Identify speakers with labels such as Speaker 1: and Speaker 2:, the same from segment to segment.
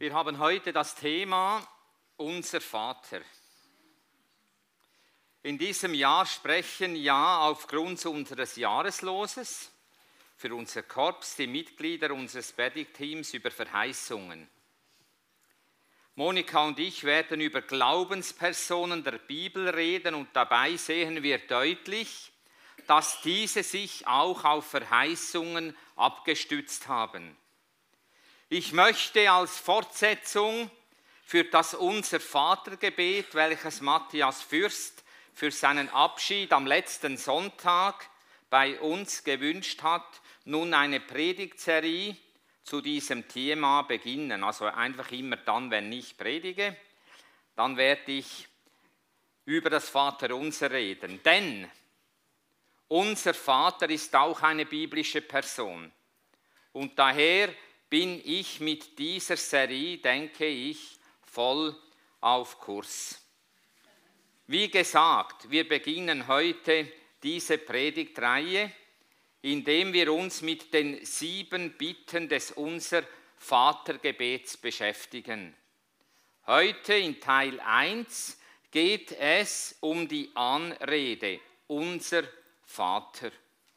Speaker 1: Wir haben heute das Thema Unser Vater. In diesem Jahr sprechen ja aufgrund unseres Jahresloses für unser Korps die Mitglieder unseres Predigtteams über Verheißungen. Monika und ich werden über Glaubenspersonen der Bibel reden und dabei sehen wir deutlich, dass diese sich auch auf Verheißungen abgestützt haben. Ich möchte als Fortsetzung für das Unser Vatergebet, welches Matthias Fürst für seinen Abschied am letzten Sonntag bei uns gewünscht hat, nun eine Predigtserie zu diesem Thema beginnen. Also einfach immer dann, wenn ich predige, dann werde ich über das Vaterunser reden. Denn unser Vater ist auch eine biblische Person. Und daher bin ich mit dieser Serie, denke ich, voll auf Kurs. Wie gesagt, wir beginnen heute diese Predigtreihe, indem wir uns mit den 7 Bitten des Unser Vatergebets beschäftigen. Heute in Teil 1 geht es um die Anrede, Unser Vater.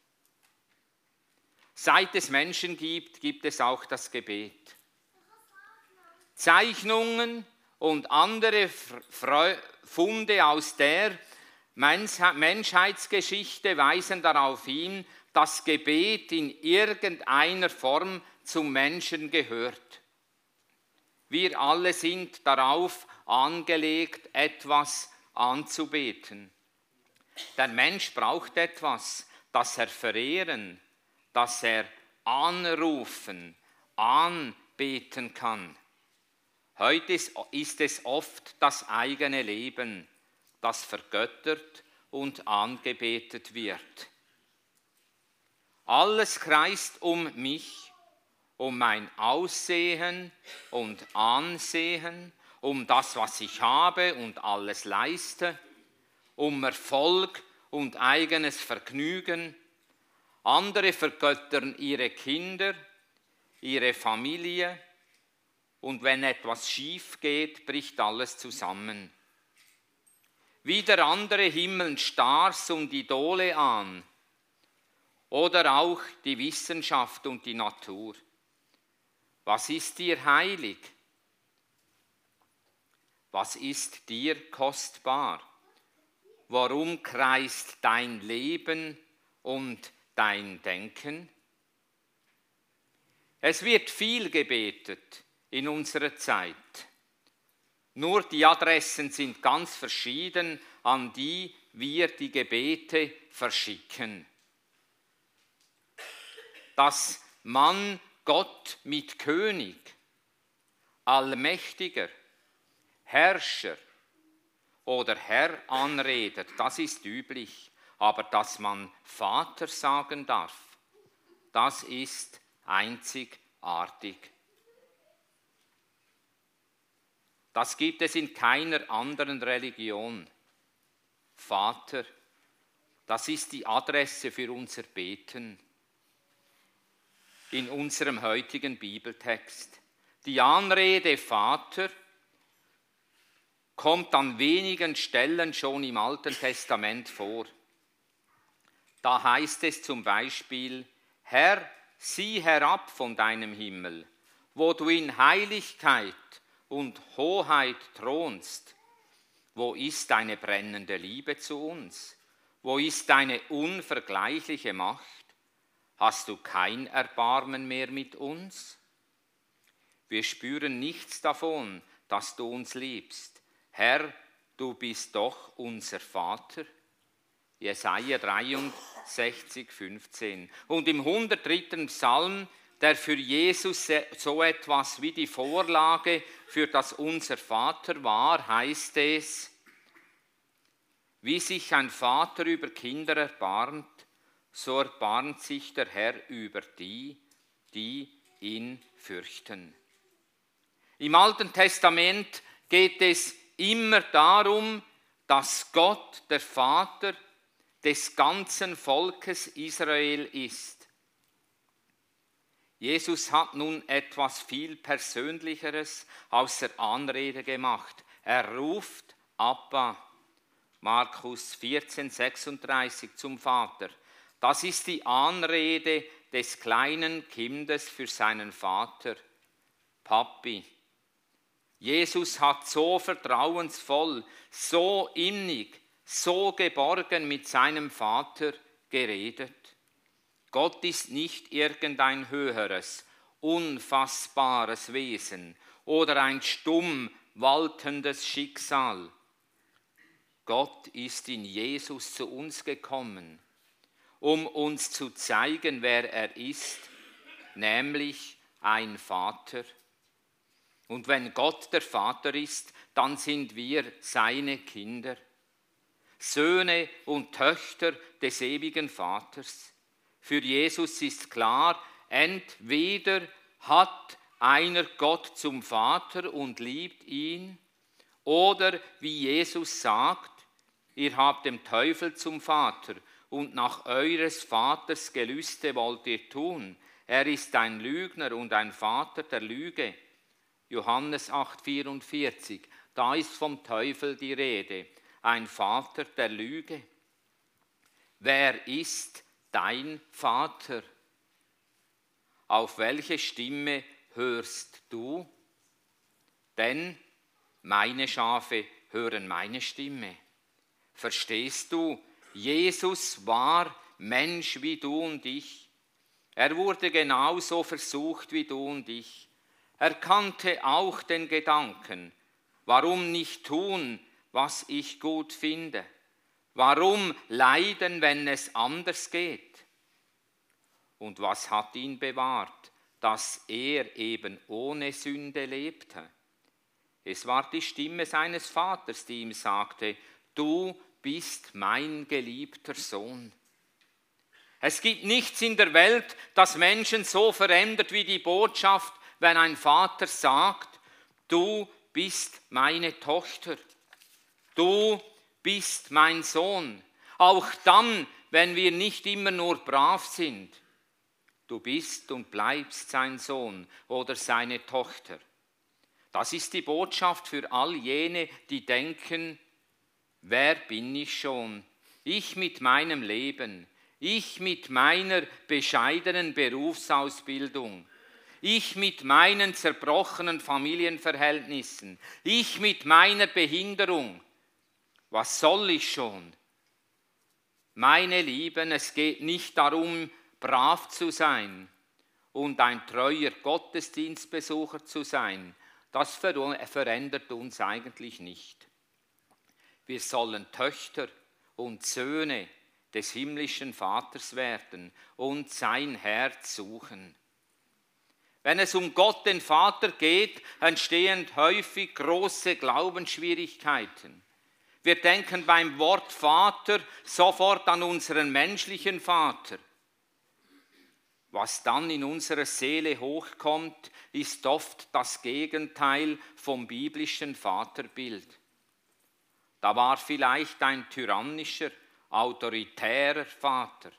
Speaker 1: Seit es Menschen gibt, gibt es auch das Gebet. Zeichnungen und andere Funde aus der Menschheitsgeschichte weisen darauf hin, dass Gebet in irgendeiner Form zum Menschen gehört. Wir alle sind darauf angelegt, etwas anzubeten. Der Mensch braucht etwas, das er verehren, das er anrufen, anbeten kann. Heute ist es oft das eigene Leben, das vergöttert und angebetet wird. Alles kreist um mich, um mein Aussehen und Ansehen, um das, was ich habe und alles leiste, um Erfolg und eigenes Vergnügen. Andere vergöttern ihre Kinder, ihre Familie, und wenn etwas schief geht, bricht alles zusammen. Wieder andere himmeln Stars und Idole an oder auch die Wissenschaft und die Natur. Was ist dir heilig? Was ist dir kostbar? Warum kreist dein Leben und dein Denken? Es wird viel gebetet in unserer Zeit. Nur die Adressen sind ganz verschieden, an die wir die Gebete verschicken. Dass man Gott mit König, Allmächtiger, Herrscher oder Herr anredet, das ist üblich. Aber dass man Vater sagen darf, das ist einzigartig. Das gibt es in keiner anderen Religion. Vater, das ist die Adresse für unser Beten in unserem heutigen Bibeltext. Die Anrede Vater kommt an wenigen Stellen schon im Alten Testament vor. Da heißt es zum Beispiel: Herr, sieh herab von deinem Himmel, wo du in Heiligkeit und Hoheit thronst. Wo ist deine brennende Liebe zu uns? Wo ist deine unvergleichliche Macht? Hast du kein Erbarmen mehr mit uns? Wir spüren nichts davon, dass du uns liebst. Herr, du bist doch unser Vater. Jesaja 63, 15. Und im 103. Psalm, der für Jesus so etwas wie die Vorlage für das Unser Vater war, heißt es: Wie sich ein Vater über Kinder erbarmt, so erbarmt sich der Herr über die, die ihn fürchten. Im Alten Testament geht es immer darum, dass Gott der Vater des ganzen Volkes Israel ist. Jesus hat nun etwas viel Persönlicheres aus der Anrede gemacht. Er ruft Abba, Markus 14,36 zum Vater. Das ist die Anrede des kleinen Kindes für seinen Vater, Papi. Jesus hat so vertrauensvoll, so innig, so geborgen mit seinem Vater geredet. Gott ist nicht irgendein höheres, unfassbares Wesen oder ein stumm waltendes Schicksal. Gott ist in Jesus zu uns gekommen, um uns zu zeigen, wer er ist, nämlich ein Vater. Und wenn Gott der Vater ist, dann sind wir seine Kinder, Söhne und Töchter des ewigen Vaters. Für Jesus ist klar, entweder hat einer Gott zum Vater und liebt ihn, oder wie Jesus sagt, ihr habt den Teufel zum Vater und nach eures Vaters Gelüste wollt ihr tun. Er ist ein Lügner und ein Vater der Lüge. Johannes 8,44, da ist vom Teufel die Rede, ein Vater der Lüge. Wer ist dein Vater? Auf welche Stimme hörst du? Denn meine Schafe hören meine Stimme. Verstehst du? Jesus war Mensch wie du und ich. Er wurde genauso versucht wie du und ich. Er kannte auch den Gedanken, warum nicht tun, was ich gut finde? Warum leiden, wenn es anders geht? Und was hat ihn bewahrt? Dass er eben ohne Sünde lebte. Es war die Stimme seines Vaters, die ihm sagte, du bist mein geliebter Sohn. Es gibt nichts in der Welt, das Menschen so verändert wie die Botschaft, wenn ein Vater sagt, du bist meine Tochter, du bist mein Sohn. Auch dann, wenn wir nicht immer nur brav sind. Du bist und bleibst sein Sohn oder seine Tochter. Das ist die Botschaft für all jene, die denken, wer bin ich schon? Ich mit meinem Leben, ich mit meiner bescheidenen Berufsausbildung, ich mit meinen zerbrochenen Familienverhältnissen, ich mit meiner Behinderung. Was soll ich schon? Meine Lieben, es geht nicht darum, brav zu sein und ein treuer Gottesdienstbesucher zu sein. Das verändert uns eigentlich nicht. Wir sollen Töchter und Söhne des himmlischen Vaters werden und sein Herz suchen. Wenn es um Gott, den Vater, geht, entstehen häufig große Glaubensschwierigkeiten. Wir denken beim Wort Vater sofort an unseren menschlichen Vater. Was dann in unserer Seele hochkommt, ist oft das Gegenteil vom biblischen Vaterbild. Da war vielleicht ein tyrannischer, autoritärer Vater.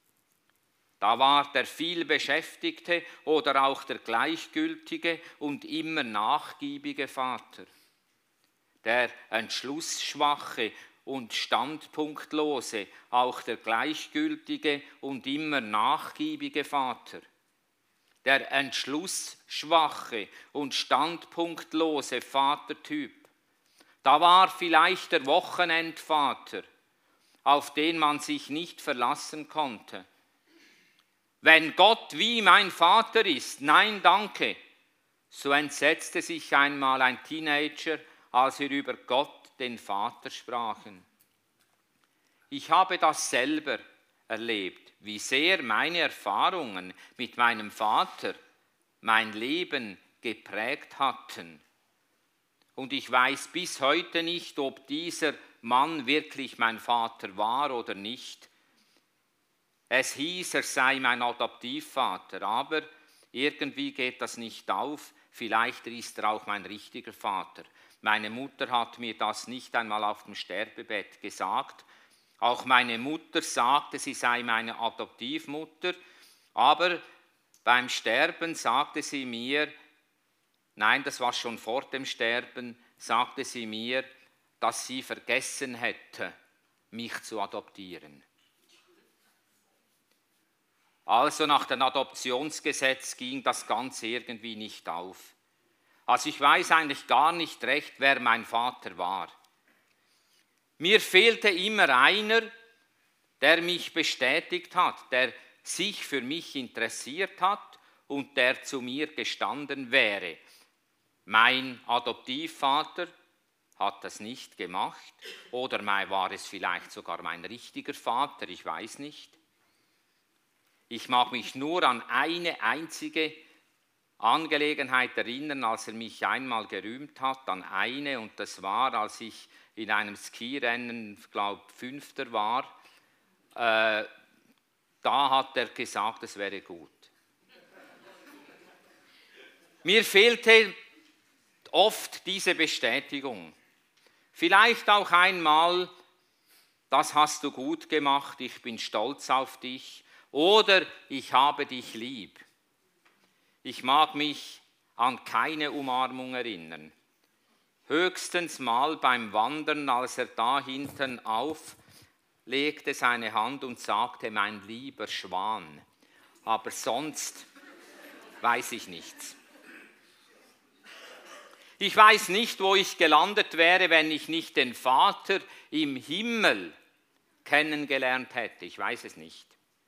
Speaker 1: Da war der vielbeschäftigte oder auch der gleichgültige und immer nachgiebige Vater. Der entschlussschwache und standpunktlose, auch der gleichgültige und immer nachgiebige Vater. Der entschlussschwache und standpunktlose Vatertyp. Da war vielleicht der Wochenendvater, auf den man sich nicht verlassen konnte. Wenn Gott wie mein Vater ist, nein, danke. So entsetzte sich einmal ein Teenager, als wir über Gott, den Vater, sprachen. Ich habe das selber erlebt, wie sehr meine Erfahrungen mit meinem Vater mein Leben geprägt hatten. Und ich weiß bis heute nicht, ob dieser Mann wirklich mein Vater war oder nicht. Es hieß, er sei mein Adoptivvater, aber irgendwie geht das nicht auf. Vielleicht ist er auch mein richtiger Vater. Meine Mutter hat mir das nicht einmal auf dem Sterbebett gesagt. Auch meine Mutter sagte, sie sei meine Adoptivmutter, aber Beim Sterben sagte sie mir, nein, das war schon vor dem Sterben, sagte sie mir, dass sie vergessen hätte, mich zu adoptieren. Also nach dem Adoptionsgesetz ging das Ganze irgendwie nicht auf. Also ich weiß eigentlich gar nicht recht, wer mein Vater war. Mir fehlte immer einer, der mich bestätigt hat, der sich für mich interessiert hat und der zu mir gestanden wäre. Mein Adoptivvater hat das nicht gemacht oder war es vielleicht sogar mein richtiger Vater, ich weiß nicht. Ich mag mich nur an eine einzige Angelegenheit erinnern, als er mich einmal gerühmt hat, an eine, und das war, als ich in einem Skirennen, ich glaube, 5. war, da hat er gesagt, es wäre gut. Mir fehlte oft diese Bestätigung. Vielleicht auch einmal, das hast du gut gemacht, ich bin stolz auf dich, oder ich habe dich lieb. Ich mag mich an keine Umarmung erinnern. Höchstens mal beim Wandern, als er da hinten auflegte seine Hand und sagte, mein lieber Schwan. Aber sonst weiß ich nichts. Ich weiß nicht, wo ich gelandet wäre, wenn ich nicht den Vater im Himmel kennengelernt hätte. Ich weiß es nicht.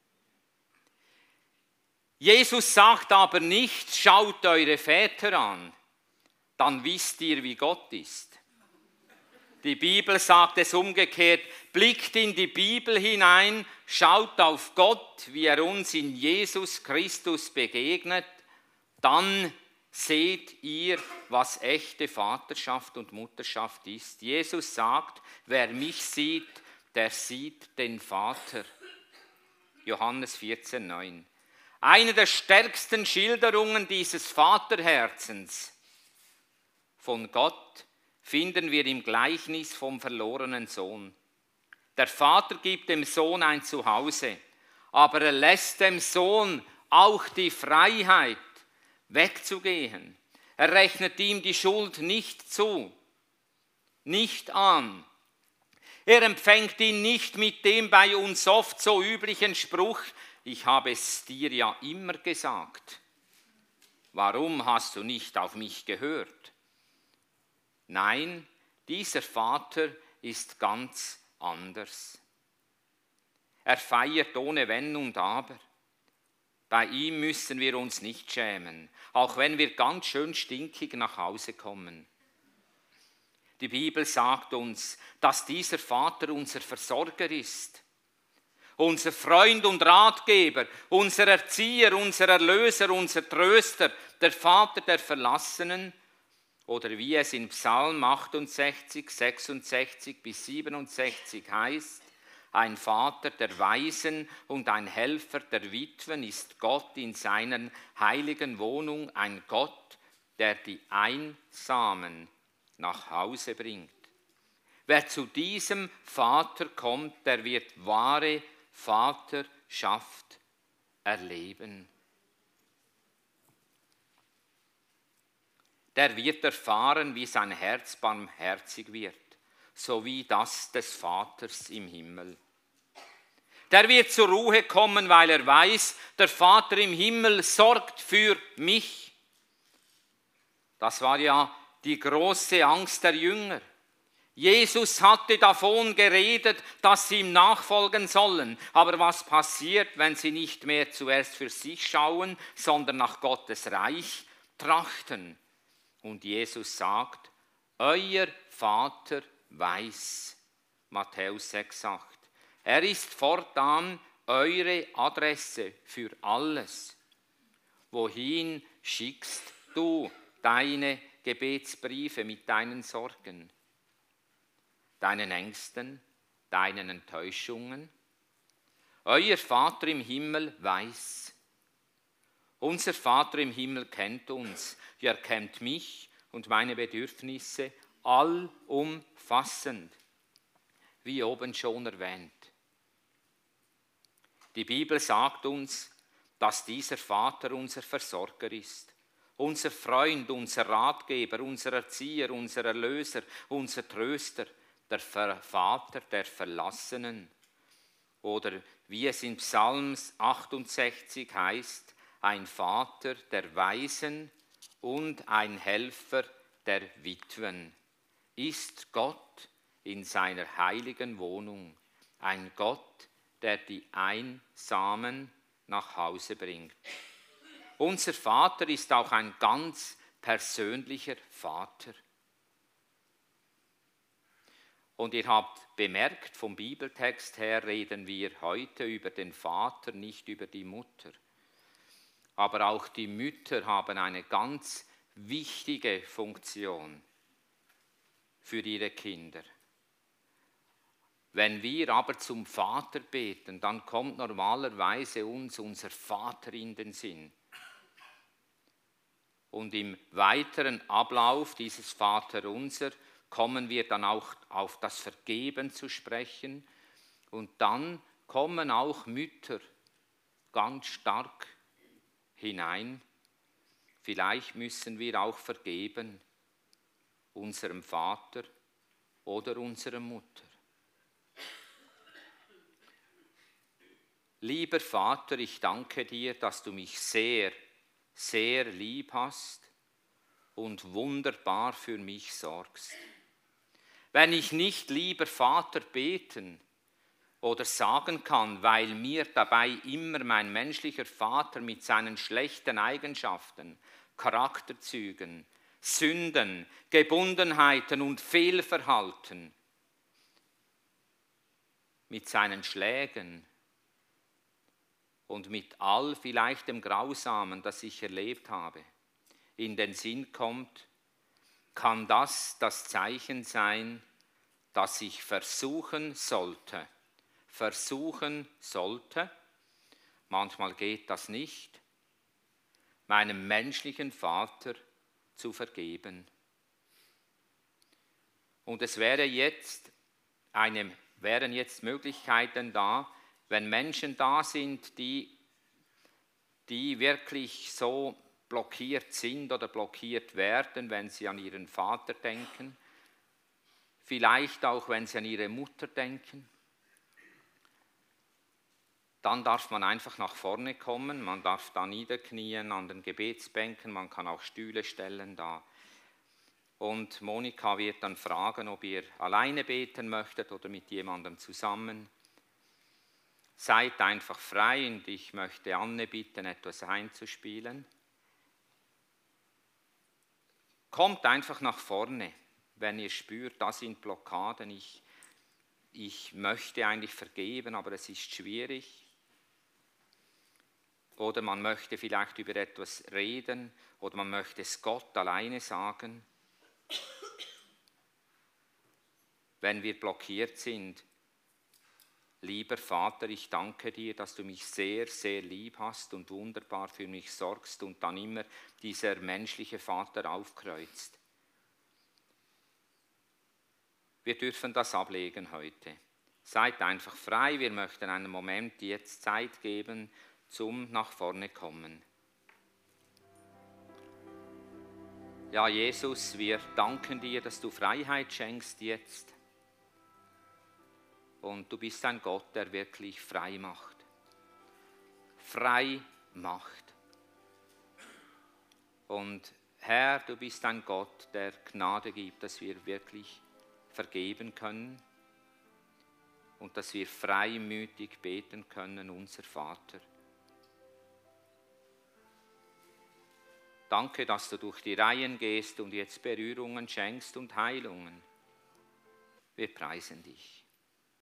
Speaker 1: Jesus sagt aber nicht, schaut eure Väter an, dann wisst ihr, wie Gott ist. Die Bibel sagt es umgekehrt, blickt in die Bibel hinein, schaut auf Gott, wie er uns in Jesus Christus begegnet, dann seht ihr, was echte Vaterschaft und Mutterschaft ist. Jesus sagt, wer mich sieht, der sieht den Vater. Johannes 14,9. Eine der stärksten Schilderungen dieses Vaterherzens von Gott finden wir im Gleichnis vom verlorenen Sohn. Der Vater gibt dem Sohn ein Zuhause, aber er lässt dem Sohn auch die Freiheit, wegzugehen. Er rechnet ihm die Schuld nicht zu, nicht an. Er empfängt ihn nicht mit dem bei uns oft so üblichen Spruch, ich habe es dir ja immer gesagt. Warum hast du nicht auf mich gehört? Nein, dieser Vater ist ganz anders. Er feiert ohne Wenn und Aber. Bei ihm müssen wir uns nicht schämen, auch wenn wir ganz schön stinkig nach Hause kommen. Die Bibel sagt uns, dass dieser Vater unser Versorger ist, unser Freund und Ratgeber, unser Erzieher, unser Erlöser, unser Tröster, der Vater der Verlassenen, oder wie es in Psalm 68, 66 bis 67 heißt, ein Vater der Waisen und ein Helfer der Witwen ist Gott in seiner heiligen Wohnung, ein Gott, der die Einsamen nach Hause bringt. Wer zu diesem Vater kommt, der wird wahre Vaterschaft erleben. Der wird erfahren, wie sein Herz barmherzig wird, so wie das des Vaters im Himmel. Der wird zur Ruhe kommen, weil er weiß, der Vater im Himmel sorgt für mich. Das war ja die große Angst der Jünger. Jesus hatte davon geredet, dass sie ihm nachfolgen sollen. Aber was passiert, wenn sie nicht mehr zuerst für sich schauen, sondern nach Gottes Reich trachten? Und Jesus sagt, euer Vater weiß. Matthäus 6,8. Er ist fortan eure Adresse für alles. Wohin schickst du deine Gebetsbriefe mit deinen Sorgen, deinen Ängsten, deinen Enttäuschungen? Euer Vater im Himmel weiß. Unser Vater im Himmel kennt uns. Er kennt mich und meine Bedürfnisse allumfassend, wie oben schon erwähnt. Die Bibel sagt uns, dass dieser Vater unser Versorger ist, unser Freund, unser Ratgeber, unser Erzieher, unser Erlöser, unser Tröster, der Vater der Verlassenen. Oder wie es in Psalm 68 heißt, ein Vater der Waisen und ein Helfer der Witwen. Ist Gott in seiner heiligen Wohnung, ein Gott, der die Einsamen nach Hause bringt. Unser Vater ist auch ein ganz persönlicher Vater. Und ihr habt bemerkt, vom Bibeltext her reden wir heute über den Vater, nicht über die Mutter. Aber auch die Mütter haben eine ganz wichtige Funktion für ihre Kinder. Wenn wir aber zum Vater beten, dann kommt normalerweise uns unser Vater in den Sinn. Und im weiteren Ablauf dieses Vaterunser kommen wir dann auch auf das Vergeben zu sprechen. Und dann kommen auch Mütter ganz stark hinein. Vielleicht müssen wir auch vergeben unserem Vater oder unserer Mutter. Lieber Vater, ich danke dir, dass du mich sehr, sehr lieb hast und wunderbar für mich sorgst. Wenn ich nicht lieber Vater beten oder sagen kann, weil mir dabei immer mein menschlicher Vater mit seinen schlechten Eigenschaften, Charakterzügen, Sünden, Gebundenheiten und Fehlverhalten, mit seinen Schlägen und mit all vielleicht dem Grausamen, das ich erlebt habe, in den Sinn kommt, kann das Zeichen sein, dass ich versuchen sollte, manchmal geht das nicht, meinem menschlichen Vater zu vergeben. Und es wären jetzt Möglichkeiten da, wenn Menschen da sind, die wirklich so blockiert sind oder blockiert werden, wenn sie an ihren Vater denken, vielleicht auch, wenn sie an ihre Mutter denken, dann darf man einfach nach vorne kommen, man darf da niederknien an den Gebetsbänken, man kann auch Stühle stellen da. Und Monika wird dann fragen, ob ihr alleine beten möchtet oder mit jemandem zusammen. Seid einfach frei und ich möchte Anne bitten, etwas einzuspielen. Kommt einfach nach vorne, wenn ihr spürt, da sind Blockaden, ich möchte eigentlich vergeben, aber es ist schwierig. Oder man möchte vielleicht über etwas reden oder man möchte es Gott alleine sagen. Wenn wir blockiert sind, lieber Vater, ich danke dir, dass du mich sehr, sehr lieb hast und wunderbar für mich sorgst und dann immer dieser menschliche Vater aufkreuzt. Wir dürfen das ablegen heute. Seid einfach frei, wir möchten einen Moment jetzt Zeit geben zum nach vorne kommen. Ja, Jesus, wir danken dir, dass du Freiheit schenkst jetzt. Und du bist ein Gott, der wirklich frei macht. Frei macht. Und Herr, du bist ein Gott, der Gnade gibt, dass wir wirklich vergeben können und dass wir freimütig beten können, unser Vater. Danke, dass du durch die Reihen gehst und jetzt Berührungen schenkst und Heilungen. Wir preisen dich.